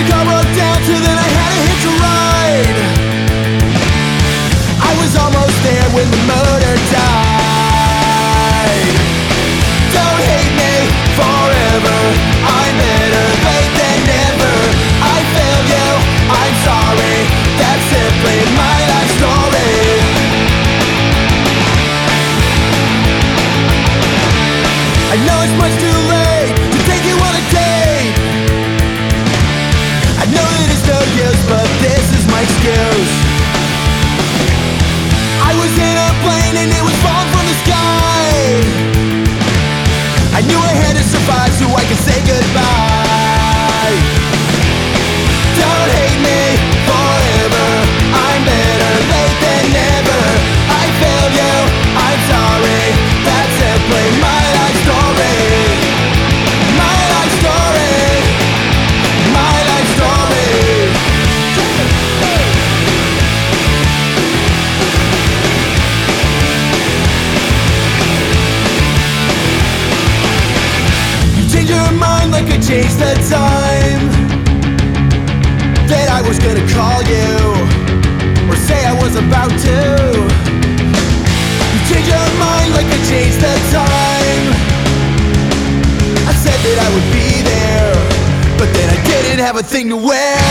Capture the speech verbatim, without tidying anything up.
car broke down, so then I had to hitch a ride. I was almost there when the motor died. Don't hate me forever, I'm better late than never. I failed you, I'm sorry, that's simply my life story. I know it's much too late to take you on a date. I know that it's no use, but this is my excuse. I was in a plane and it was falling from the sky. I knew I had to survive so I could say goodbye. Don't hate me forever, I'm better late than never. I failed you, I'm sorry, that's simply my life story. My life story, my life story. You changed your mind like I changed the time that I was gonna call you, or say I was about to. You changed your mind like I changed the time. I said that I would be there, but then I didn't have a thing to wear.